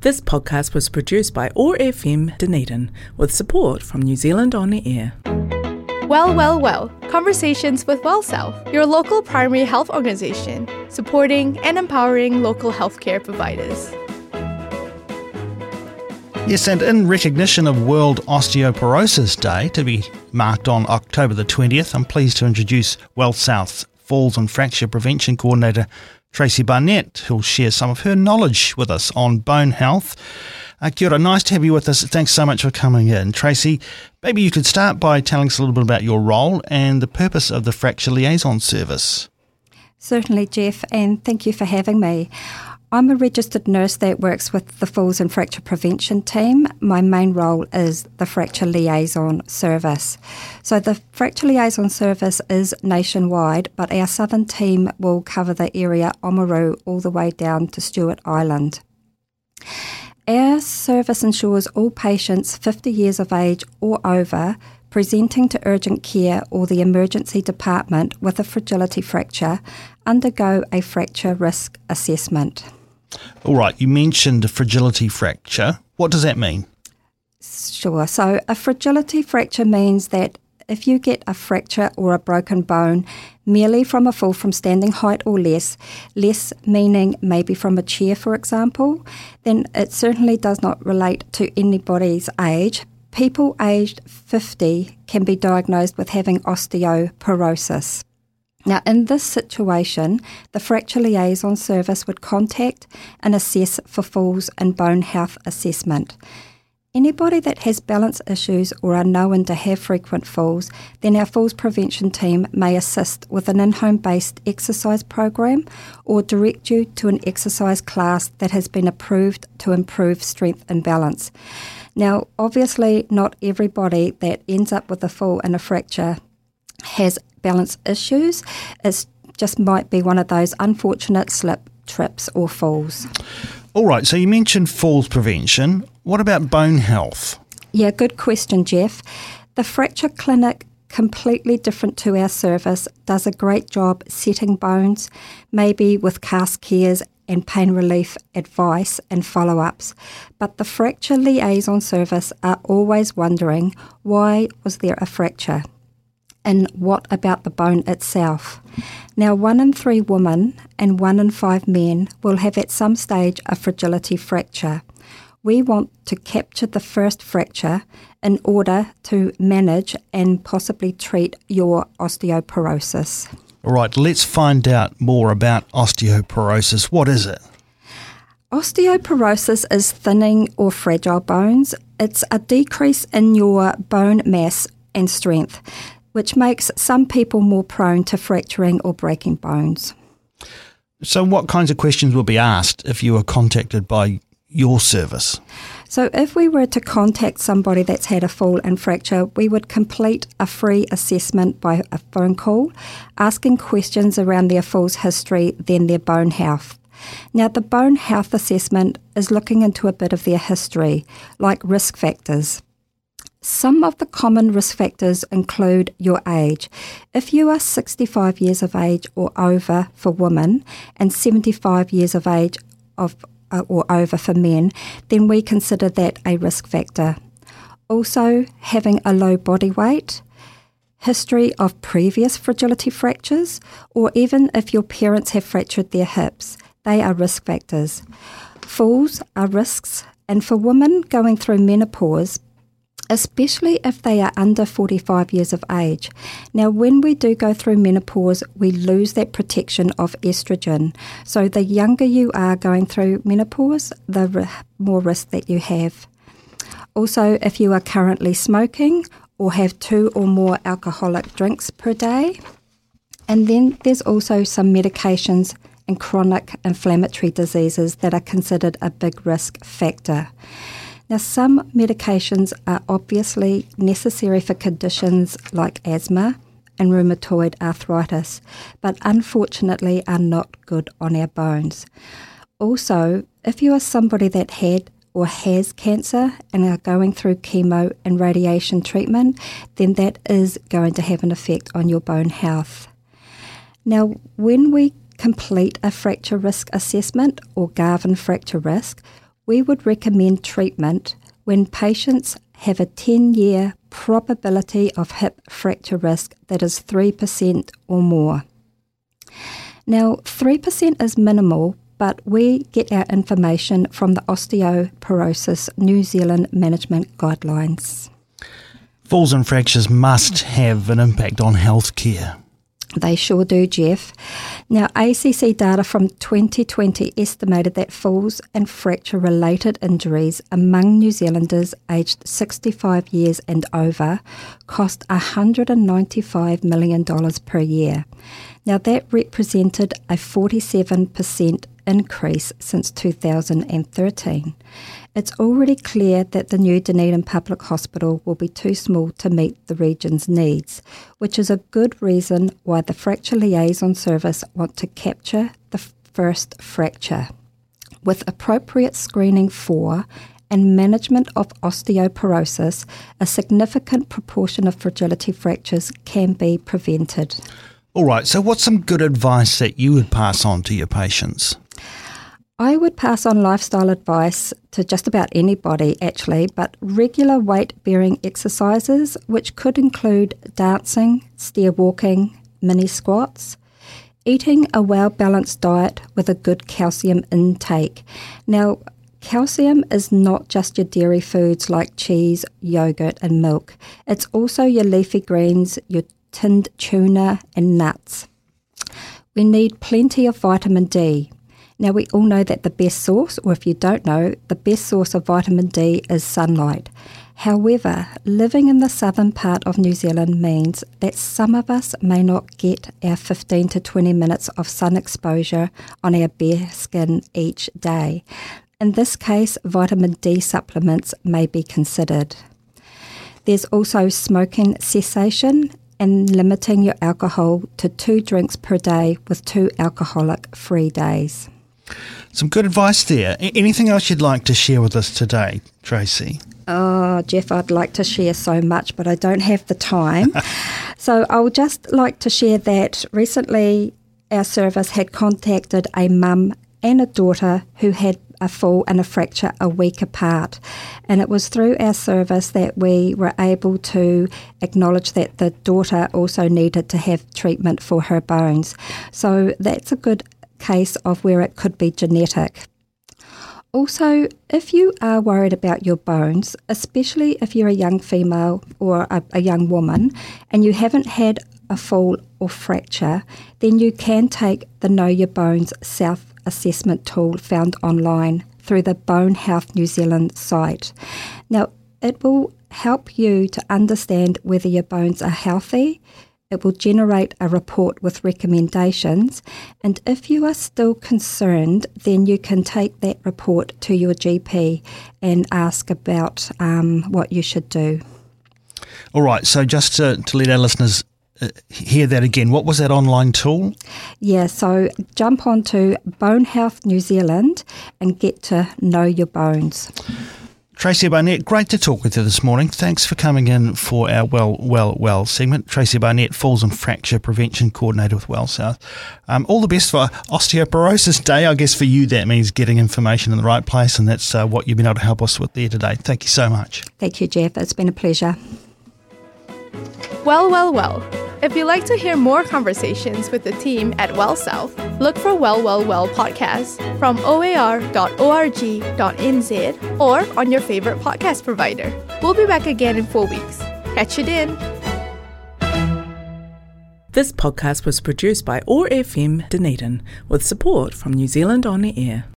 This podcast was produced by OAR FM Dunedin with support from New Zealand On Air. Well. Conversations with WellSouth, your local primary health organisation, supporting and empowering local healthcare providers. Yes, and in recognition of World Osteoporosis Day, to be marked on October the 20th, I'm pleased to introduce WellSouth's Falls and Fracture Prevention Coordinator, Tracy Barnett, who'll share some of her knowledge with us on bone health. Kia ora, nice to have you with us. Thanks so much for coming in. Tracy, maybe you could start by telling us a little bit about your role and the purpose of the Fracture Liaison Service. Certainly, Jeff, and thank you for having me. I'm a registered nurse that works with the Falls and Fracture Prevention team. My main role is the Fracture Liaison Service. So the Fracture Liaison Service is nationwide, but our southern team will cover the area Oamaru all the way down to Stewart Island. Our service ensures all patients 50 years of age or over presenting to urgent care or the emergency department with a fragility fracture undergo a fracture risk assessment. All right, you mentioned a fragility fracture. What does that mean? Sure. So a fragility fracture means that if you get a fracture or a broken bone merely from a fall from standing height or less meaning maybe from a chair, for example, then it certainly does not relate to anybody's age. People aged 50 can be diagnosed with having osteoporosis. Now, in this situation, the Fracture Liaison Service would contact and assess for falls and bone health assessment. Anybody that has balance issues or are known to have frequent falls, then our falls prevention team may assist with an in-home based exercise program or direct you to an exercise class that has been approved to improve strength and balance. Now, obviously, not everybody that ends up with a fall and a fracture has balance issues. It just might be one of those unfortunate slip, trips or falls. All right, so you mentioned falls prevention. What about bone health? Yeah, good question, Jeff. The Fracture Clinic, completely different to our service, does a great job setting bones, maybe with cast cares and pain relief advice and follow-ups. But the Fracture Liaison Service are always wondering, why was there a fracture? And what about the bone itself? Now, 1 in 3 women and 1 in 5 men will have at some stage a fragility fracture. We want to capture the first fracture in order to manage and possibly treat your osteoporosis. All right, let's find out more about osteoporosis. What is it? Osteoporosis is thinning or fragile bones. It's a decrease in your bone mass and strength, which makes some people more prone to fracturing or breaking bones. So what kinds of questions will be asked if you are contacted by your service? So if we were to contact somebody that's had a fall and fracture, we would complete a free assessment by a phone call, asking questions around their fall's history, then their bone health. Now, the bone health assessment is looking into a bit of their history, like risk factors. Some of the common risk factors include your age. If you are 65 years of age or over for women and 75 years of age or over for men, then we consider that a risk factor. Also, having a low body weight, history of previous fragility fractures, or even if your parents have fractured their hips, they are risk factors. Falls are risks, and for women going through menopause, especially if they are under 45 years of age. Now, when we do go through menopause, we lose that protection of estrogen. So the younger you are going through menopause, the more risk that you have. Also, if you are currently smoking or have 2 or more alcoholic drinks per day. And then there's also some medications and chronic inflammatory diseases that are considered a big risk factor. Now, some medications are obviously necessary for conditions like asthma and rheumatoid arthritis, but unfortunately are not good on our bones. Also, if you are somebody that had or has cancer and are going through chemo and radiation treatment, then that is going to have an effect on your bone health. Now, when we complete a fracture risk assessment or Garvan fracture risk, we would recommend treatment when patients have a 10-year probability of hip fracture risk that is 3% or more. Now, 3% is minimal, but we get our information from the Osteoporosis New Zealand Management Guidelines. Falls and fractures must have an impact on healthcare. They sure do, Jeff. Now, ACC data from 2020 estimated that falls and fracture-related injuries among New Zealanders aged 65 years and over cost $195 million per year. Now, that represented a 47% increase since 2013. It's already clear that the new Dunedin Public Hospital will be too small to meet the region's needs, which is a good reason why the Fracture Liaison Service want to capture the first fracture. With appropriate screening for and management of osteoporosis, a significant proportion of fragility fractures can be prevented. All right, so what's some good advice that you would pass on to your patients? I would pass on lifestyle advice to just about anybody, actually, but regular weight-bearing exercises, which could include dancing, stair walking, mini squats, eating a well-balanced diet with a good calcium intake. Now, calcium is not just your dairy foods like cheese, yogurt and milk. It's also your leafy greens, your tinned tuna and nuts. We need plenty of vitamin D. Now, we all know that the best source, or if you don't know, the best source of vitamin D is sunlight. However, living in the southern part of New Zealand means that some of us may not get our 15 to 20 minutes of sun exposure on our bare skin each day. In this case, vitamin D supplements may be considered. There's also smoking cessation and limiting your alcohol to 2 drinks per day with 2 alcoholic-free days. Some good advice there. Anything else you'd like to share with us today, Tracy? Oh, Jeff, I'd like to share so much, but I don't have the time. So I would just like to share that recently our service had contacted a mum and a daughter who had a fall and a fracture a week apart. And it was through our service that we were able to acknowledge that the daughter also needed to have treatment for her bones. So that's a good case of where it could be genetic. Also, if you are worried about your bones, especially if you're a young female or a young woman and you haven't had a fall or fracture, then you can take the Know Your Bones self-assessment tool found online through the Bone Health New Zealand site. Now, it will help you to understand whether your bones are healthy. It will generate a report with recommendations, and if you are still concerned, then you can take that report to your GP and ask about what you should do. All right, so just to let our listeners hear that again, what was that online tool? Yeah, so jump onto Bone Health New Zealand and get to Know Your Bones. Tracy Barnett, great to talk with you this morning. Thanks for coming in for our Well segment. Tracy Barnett, Falls and Fracture Prevention Coordinator with WellSouth. All the best for Osteoporosis Day. I guess for you that means getting information in the right place, and that's what you've been able to help us with there today. Thank you so much. Thank you, Jeff. It's been a pleasure. Well. If you'd like to hear more conversations with the team at WellSouth, look for Well podcast from oar.org.nz or on your favorite podcast provider. We'll be back again in 4 weeks. Catch you then. This podcast was produced by OAR FM Dunedin with support from New Zealand On the Air.